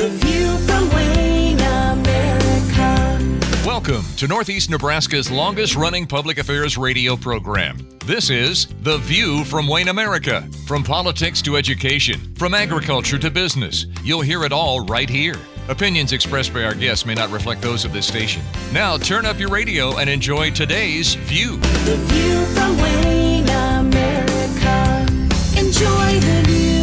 The View from Wayne, America. Welcome to Northeast Nebraska's longest-running public affairs radio program. This is The View from Wayne, America. From politics to education, from agriculture to business, you'll hear it all right here. Opinions expressed by our guests may not reflect those of this station. Now turn up your radio and enjoy today's View. The View from Wayne, America. Enjoy the view.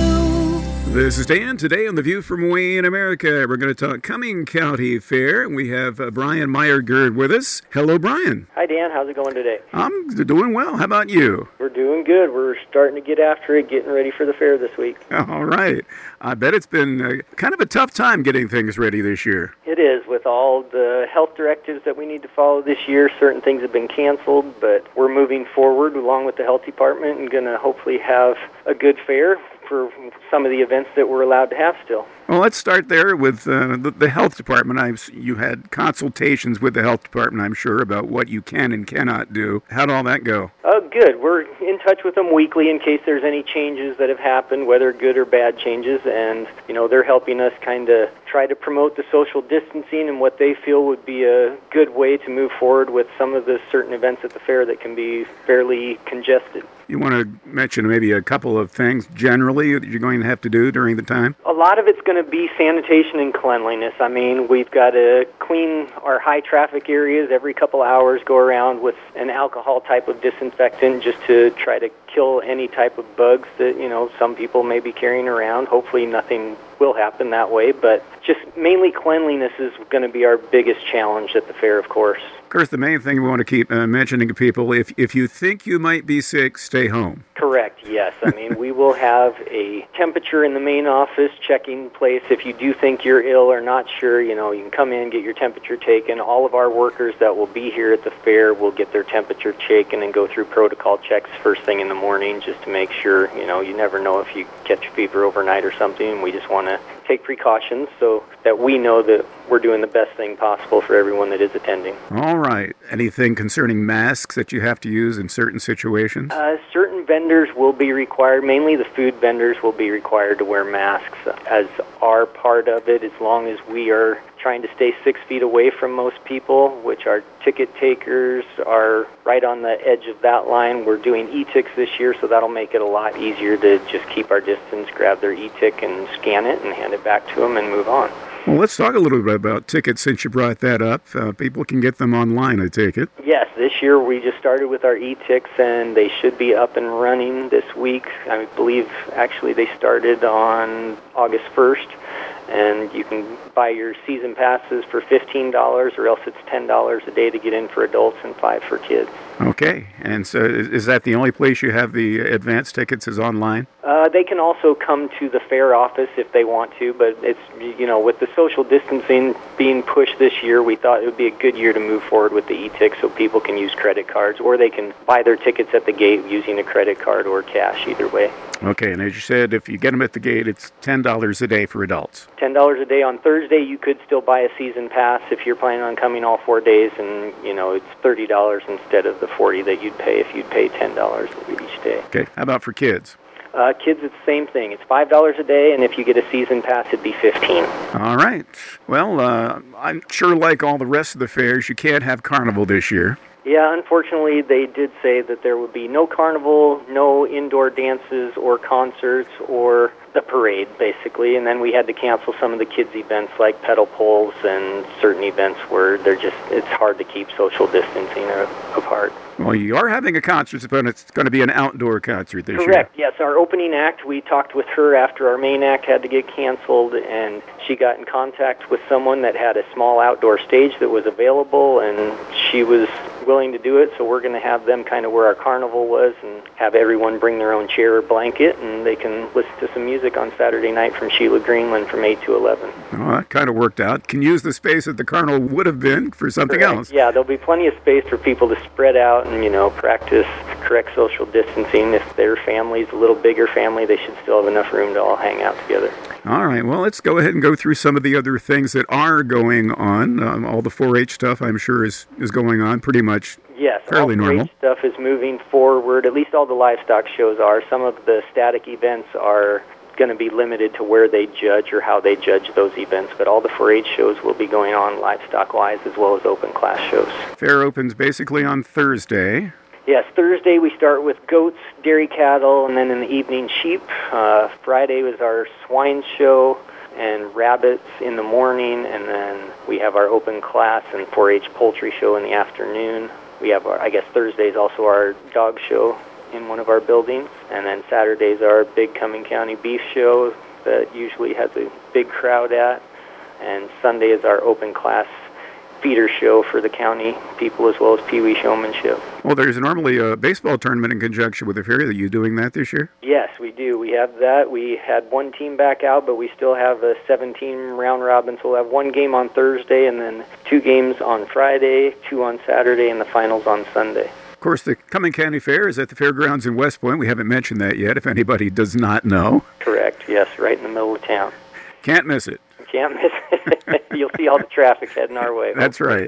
This is Dan. Today on The View from Wayne, America, we're going to talk Cumming County Fair. We have Brian Meyergerd with us. Hello, Brian. Hi, Dan. How's it going today? I'm doing well. How about you? We're doing good. We're starting to get after it, getting ready for the fair this week. All right. I bet it's been kind of a tough time getting things ready this year. It is. With all the health directives that we need to follow this year, certain things have been canceled, but we're moving forward along with the health department and going to hopefully have a good fair for some of the events that we're allowed to have still. Well, let's start there with the health department. You had consultations with the health department, I'm sure, about what you can and cannot do. How'd all that go? Good. We're in touch with them weekly in case there's any changes that have happened, whether good or bad changes, and they're helping us kind of try to promote the social distancing and what they feel would be a good way to move forward with some of the certain events at the fair that can be fairly congested. You want to mention maybe a couple of things generally that you're going to have to do during the time? A lot of it's going to be sanitation and cleanliness. I mean, we've got to clean our high traffic areas every couple hours, go around with an alcohol type of disinfectant just to try to kill any type of bugs that, some people may be carrying around. Hopefully nothing will happen that way, but just mainly cleanliness is going to be our biggest challenge at the fair, of course. Of course, the main thing we want to keep mentioning to people, if you think you might be sick, stay home. Correct, yes. I mean, we will have a temperature in the main office checking place. If you do think you're ill or not sure, you can come in, get your temperature taken. All of our workers that will be here at the fair will get their temperature taken and go through protocol checks first thing in the morning just to make sure, you never know if you catch fever overnight or something. We just want to take precautions so that we know that we're doing the best thing possible for everyone that is attending. All right. Anything concerning masks that you have to use in certain situations? Certain vendors will be required, mainly the food vendors will be required to wear masks as our part of it, as long as we are trying to stay 6 feet away from most people, which our ticket takers are right on the edge of that line. We're doing e-tics this year, so that'll make it a lot easier to just keep our distance, grab their e-tic and scan it and hand it back to them and move on. Well, let's talk a little bit about tickets since you brought that up. People can get them online, I take it. Yes, this year we just started with our e-tics, and they should be up and running this week. I believe, actually, they started on August 1st, and you can buy your season passes for $15, or else it's $10 a day to get in for adults and $5 for kids. Okay, and so is that the only place you have the advance tickets is online? They can also come to the fair office if they want to, but it's, with the social distancing being pushed this year, we thought it would be a good year to move forward with the e-tick so people can use credit cards, or they can buy their tickets at the gate using a credit card or cash, either way. Okay, and as you said, if you get them at the gate, it's $10 a day for adults. $10 a day. On Thursday, you could still buy a season pass if you're planning on coming all 4 days, and, it's $30 instead of the $40 that you'd pay if you'd pay $10 each day. Okay, how about for kids? Kids, it's the same thing. It's $5 a day, and if you get a season pass, it'd be $15. All right. Well, I'm sure like all the rest of the fairs, you can't have carnival this year. Yeah, unfortunately, they did say that there would be no carnival, no indoor dances or concerts or the parade, basically, and then we had to cancel some of the kids' events like pedal poles and certain events where it's hard to keep social distancing apart. Well, you are having a concert, but it's going to be an outdoor concert this year. Correct, yes. Our opening act, we talked with her after our main act had to get canceled, and she got in contact with someone that had a small outdoor stage that was available, and she was willing to do it, so we're going to have them kind of where our carnival was and have everyone bring their own chair or blanket, and they can listen to some music on Saturday night from Sheila Greenland from 8 to 11. Oh, that kind of worked out. Can use the space that the carnival would have been for something else. Yeah, there'll be plenty of space for people to spread out and, practice correct social distancing. If their family's a little bigger family, they should still have enough room to all hang out together. All right, well, let's go ahead and go through some of the other things that are going on. All the 4-H stuff, I'm sure, is going on pretty much fairly normal. Yes, all 4-H stuff is moving forward. At least all the livestock shows are. Some of the static events are going to be limited to where they judge or how they judge those events, but all the 4-H shows will be going on livestock-wise as well as open class shows. Fair opens basically on Thursday. Yes, Thursday we start with goats, dairy cattle, and then in the evening sheep. Friday was our swine show and rabbits in the morning, and then we have our open class and 4-H poultry show in the afternoon. We have Thursday is also our dog show in one of our buildings, and then Saturday's our big Cumming County beef show that usually has a big crowd at, and Sunday is our open class feeder show for the county people as well as Pee Wee showmanship. Well, there's normally a baseball tournament in conjunction with the fair. Are you doing that this year? Yes, we do. We have that. We had one team back out, but we still have a 17 round robin, so we'll have one game on Thursday and then 2 games on Friday, 2 on Saturday, and the finals on Sunday. Of course, the Cumming County Fair is at the fairgrounds in West Point. We haven't mentioned that yet, if anybody does not know. Correct, yes, right in the middle of town. Can't miss it. Can't miss it. You'll see all the traffic heading our way. That's right.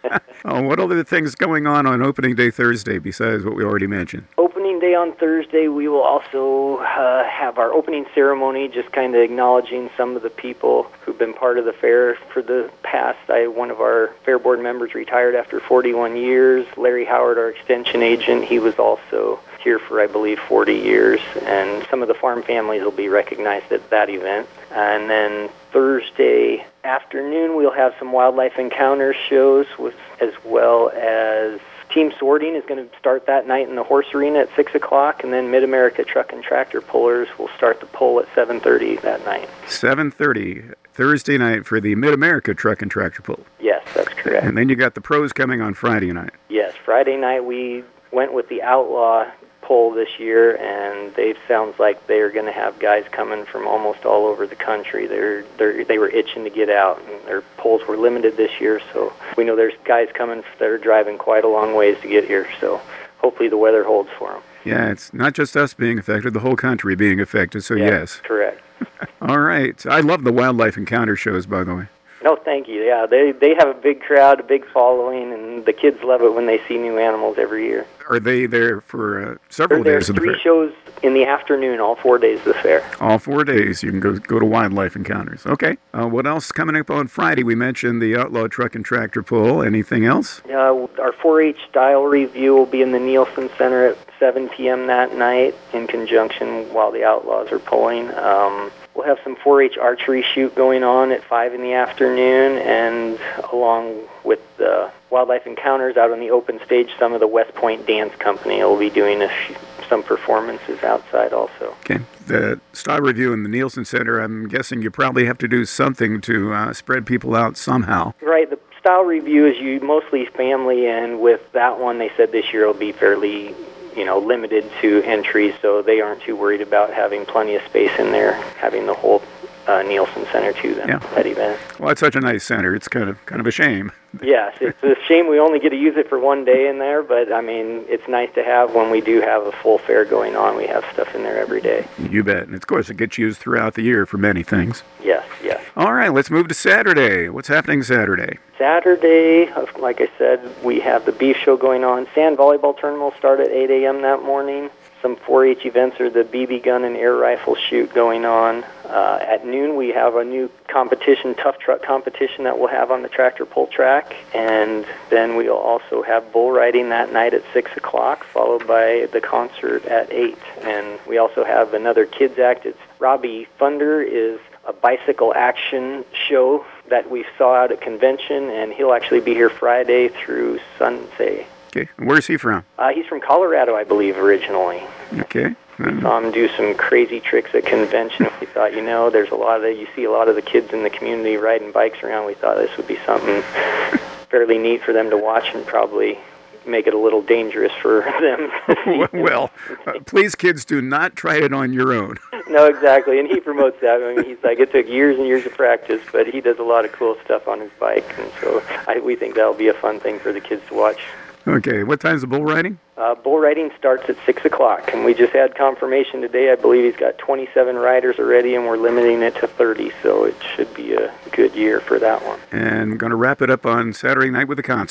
What other things going on opening day Thursday besides what we already mentioned? Opening day on Thursday, we will also have our opening ceremony, just kind of acknowledging some of the people who've been part of the fair for the past. One of our fair board members retired after 41 years. Larry Howard, our extension agent, he was also here for, I believe, 40 years, and some of the farm families will be recognized at that event. And then Thursday afternoon, we'll have some wildlife encounter shows, as well as team sorting is going to start that night in the horse arena at 6 o'clock, and then Mid-America Truck and Tractor Pullers will start the pull at 7:30 that night. 7:30 Thursday night for the Mid-America Truck and Tractor Pull. Yes, that's correct. And then you got the pros coming on Friday night. Yes, Friday night we went with the Outlaw poll this year, and it sounds like they're going to have guys coming from almost all over the country. They were itching to get out, and their polls were limited this year, so we know there's guys coming that are driving quite a long ways to get here, so hopefully the weather holds for them. Yeah, it's not just us being affected, the whole country being affected, so yeah, yes. Correct. All right. I love the wildlife encounter shows, by the way. No, thank you. Yeah, they have a big crowd, a big following, and the kids love it when they see new animals every year. Are they there for several days of the fair? There's 3 shows in the afternoon, all 4 days of the fair. All 4 days. You can go to wildlife encounters. Okay. What else coming up on Friday? We mentioned the Outlaw Truck and Tractor Pull. Anything else? Our 4-H style review will be in the Nielsen Center at 7 p.m. that night in conjunction while the Outlaws are pulling. We'll have some 4-H archery shoot going on at 5 in the afternoon, and along with the wildlife encounters out on the open stage, some of the West Point Dance Company will be doing some performances outside also. Okay. The style review in the Nielsen Center, I'm guessing you probably have to do something to spread people out somehow. Right. The style review is mostly family, and with that one, they said this year will be fairly limited to entries, so they aren't too worried about having plenty of space in there, having the whole Nielsen Center to them, that event. Well, it's such a nice center. It's kind of a shame. Yes, it's a shame we only get to use it for one day in there, but, I mean, it's nice to have when we do have a full fair going on. We have stuff in there every day. You bet. And, of course, it gets used throughout the year for many things. Yes. All right, let's move to Saturday. What's happening Saturday? Saturday, like I said, we have the beef show going on. Sand volleyball tournament will start at 8 a.m. that morning. Some 4-H events are the BB gun and air rifle shoot going on. At noon, we have a new competition, tough truck competition that we'll have on the tractor pull track. And then we'll also have bull riding that night at 6 o'clock, followed by the concert at 8. And we also have another kids act. It's Robbie Thunder is a bicycle action show that we saw out at convention, and he'll actually be here Friday through Sunday. Okay. Where's he from? He's from Colorado, I believe, originally. Okay. We saw him do some crazy tricks at convention. We thought, there's you see a lot of the kids in the community riding bikes around. We thought this would be something fairly neat for them to watch and probably make it a little dangerous for them. Well, please, kids, do not try it on your own. No, exactly, and he promotes that. I mean, he's like, it took years and years of practice, but he does a lot of cool stuff on his bike, and so we think that'll be a fun thing for the kids to watch. Okay, what time's the bull riding? Bull riding starts at 6 o'clock, and we just had confirmation today. I believe he's got 27 riders already, and we're limiting it to 30, so it should be a good year for that one. And going to wrap it up on Saturday night with a concert.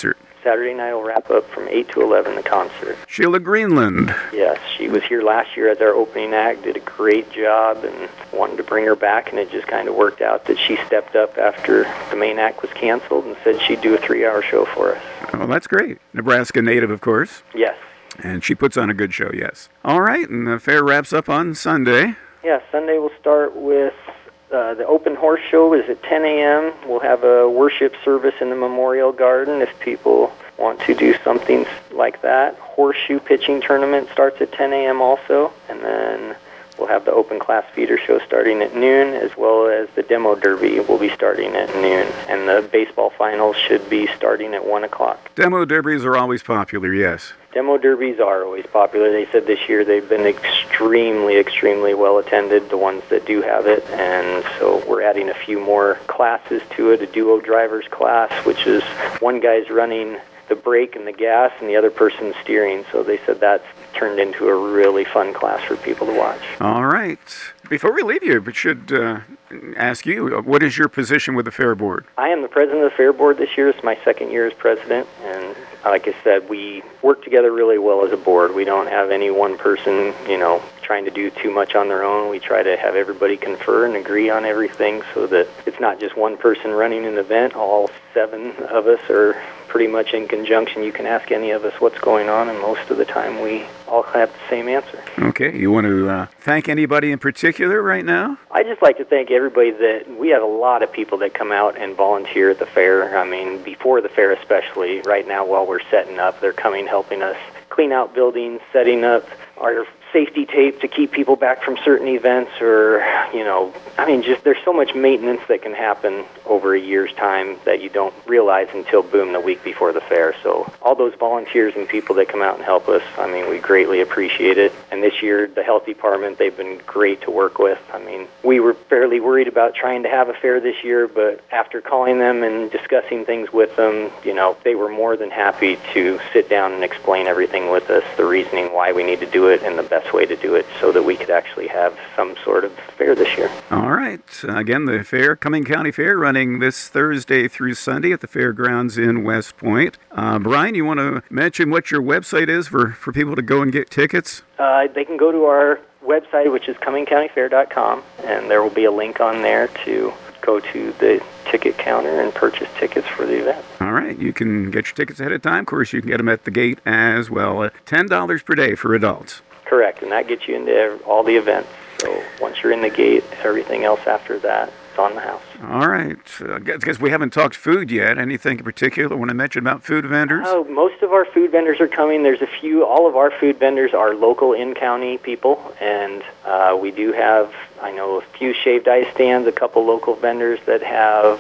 Saturday night will wrap up from 8 to 11, the concert. Sheila Greenland. Yes, she was here last year as our opening act, did a great job, and wanted to bring her back, and it just kind of worked out that she stepped up after the main act was canceled and said she'd do a 3-hour show for us. Oh, that's great. Nebraska native, of course. Yes. And she puts on a good show, yes. All right, and the fair wraps up on Sunday. Yeah, Sunday we'll start with the open horse show is at 10 a.m. We'll have a worship service in the Memorial Garden if people want to do something like that. Horseshoe pitching tournament starts at 10 a.m. also, and then we'll have the open class feeder show starting at noon, as well as the demo derby will be starting at noon, and the baseball finals should be starting at 1 o'clock. Demo derbies are always popular, yes. Demo derbies are always popular. They said this year they've been extremely well attended, the ones that do have it, and so we're adding a few more classes to it, a duo driver's class, which is one guy's running the brake and the gas and the other person's steering, so they said that's turned into a really fun class for people to watch. All right. Before we leave you, we should ask you, what is your position with the Fair Board? I am the president of the Fair Board this year. It's my second year as president, and like I said, we work together really well as a board. We don't have any one person, trying to do too much on their own. We try to have everybody confer and agree on everything so that it's not just one person running an event. All 7 of us are pretty much in conjunction. You can ask any of us what's going on, and most of the time we all have the same answer. Okay. You want to thank anybody in particular right now? I'd just like to thank everybody that we have a lot of people that come out and volunteer at the fair. I mean, before the fair especially, right now while we're setting up, they're coming helping us clean out buildings, setting up our safety tape to keep people back from certain events, or, just there's so much maintenance that can happen over a year's time that you don't realize until, boom, the week before the fair. So all those volunteers and people that come out and help us, we greatly appreciate it. And this year, the health department, they've been great to work with. We were fairly worried about trying to have a fair this year, but after calling them and discussing things with them, they were more than happy to sit down and explain everything with us, the reasoning why we need to do it and the best way to do it so that we could actually have some sort of fair this year. All right. Again, the fair, Cumming County Fair, running this Thursday through Sunday at the fairgrounds in West Point. Brian, you want to mention what your website is for people to go and get tickets? They can go to our website, which is cummingcountyfair.com, and there will be a link on there to go to the ticket counter and purchase tickets for the event. All right. You can get your tickets ahead of time. Of course, you can get them at the gate as well. $10 per day for adults. Correct, and that gets you into all the events. So once you're in the gate, everything else after that is on the house. All right. I guess we haven't talked food yet. Anything in particular want to mention about food vendors? Most of our food vendors are coming. There's a few. All of our food vendors are local in-county people, and we do have, I know, a few shaved ice stands, a couple local vendors that have,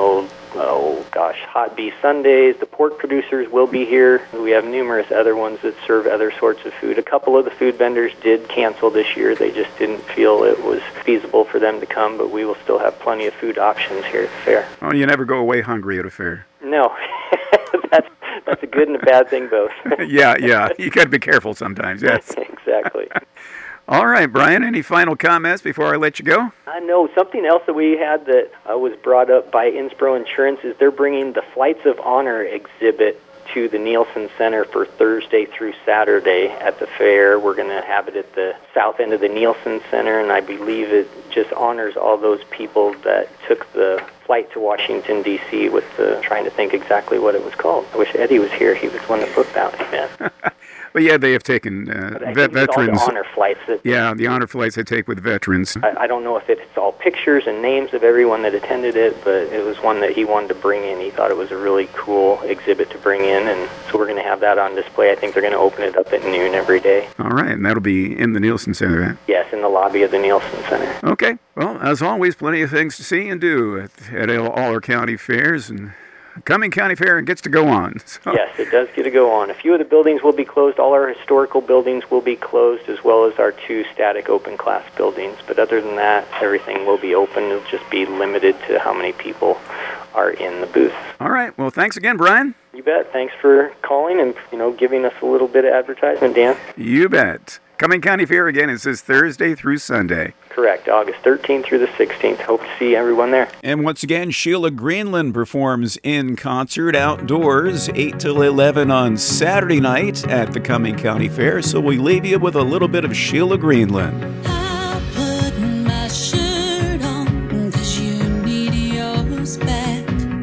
hot beef Sundays. The pork producers will be here. We have numerous other ones that serve other sorts of food. A couple of the food vendors did cancel this year. They just didn't feel it was feasible for them to come, but we will still have plenty of food options here at the fair. Oh, you never go away hungry at a fair. No. That's a good and a bad thing both. Yeah. You got to be careful sometimes, yes. Exactly. All right, Brian, any final comments before I let you go? No, something else that we had that was brought up by Inspro Insurance is they're bringing the Flights of Honor exhibit to the Nielsen Center for Thursday through Saturday at the fair. We're going to have it at the south end of the Nielsen Center, and I believe it just honors all those people that took the flight to Washington, D.C. with trying to think exactly what it was called. I wish Eddie was here. He was one that booked that event. But yeah, they have taken veterans. All the honor flights. The honor flights they take with veterans. I don't know if it's all pictures and names of everyone that attended it, but it was one that he wanted to bring in. He thought it was a really cool exhibit to bring in, and so we're going to have that on display. I think they're going to open it up at noon every day. All right, and that'll be in the Nielsen Center. Yes, in the lobby of the Nielsen Center. Okay. Well, as always, plenty of things to see and do at all our county fairs, and Cumming County Fair gets to go on. So. Yes, it does get to go on. A few of the buildings will be closed. All our historical buildings will be closed, as well as our 2 static open class buildings. But other than that, everything will be open. It'll just be limited to how many people are in the booth. All right. Well, thanks again, Brian. You bet. Thanks for calling and, giving us a little bit of advertisement, Dan. You bet. Cumming County Fair again is this Thursday through Sunday. Correct, August 13th through the 16th. Hope to see everyone there. And once again, Sheila Greenland performs in concert outdoors 8 till 11 on Saturday night at the Cumming County Fair. So we leave you with a little bit of Sheila Greenland. I put my shirt on 'cause you need yours back.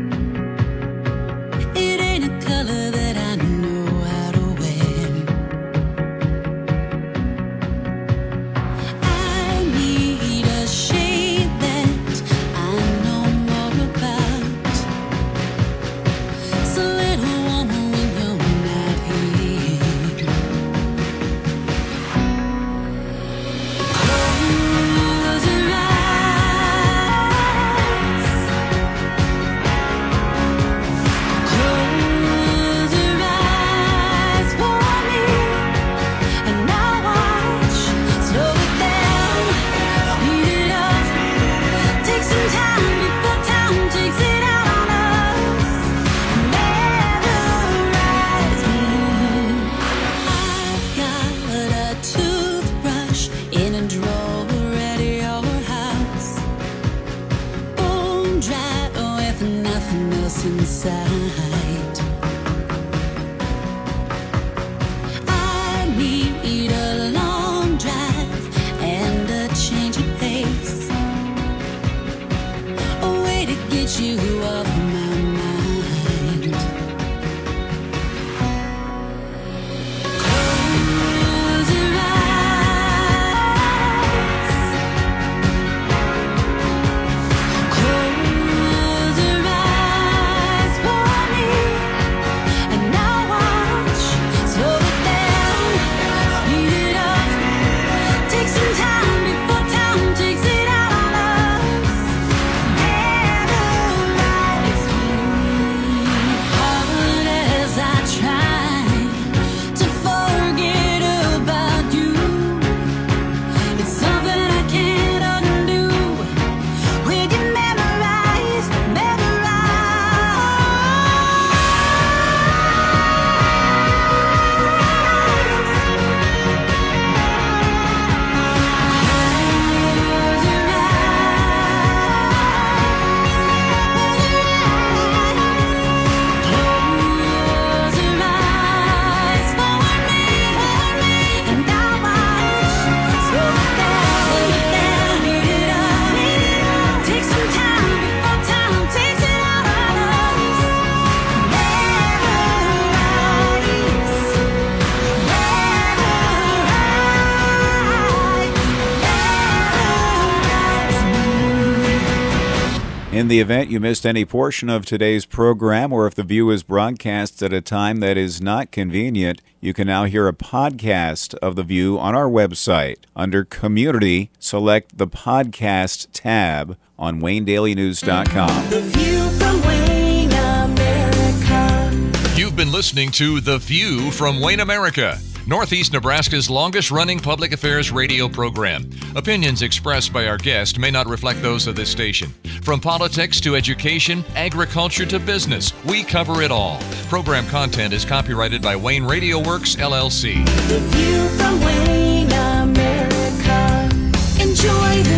It ain't a color that I know how to wear. I need a shade that I know more about. So little woman, when you're not here, close your eyes. Close your eyes for me, and now watch. Slow it down, speed it up. Take some time before time takes it out on us. Memorize me. I've got a toothbrush in a drawer at your house, bone dry with nothing else inside. I need a long drive and a change of pace, a way to get you off my mind. Close your eyes. Close your eyes for me, and now watch. Slow it down, speed it up. Take some time before time takes it out on us. Memorize me. Hard as I try to forget about you, it's something I can't undo. When you memorize, close your eyes for me, and now watch. Slow it down, speed it up. Take some time before time takes it out on us. In the event you missed any portion of today's program, or if the View is broadcast at a time that is not convenient, you can now hear a podcast of the View on our website. Under Community, select the Podcast tab on WayneDailyNews.com. The View from Wayne, America. You've been listening to The View from Wayne, America, Northeast Nebraska's longest-running public affairs radio program. Opinions expressed by our guest may not reflect those of this station. From politics to education, agriculture to business, we cover it all. Program content is copyrighted by Wayne Radio Works, LLC. The View from Wayne, America. Enjoy the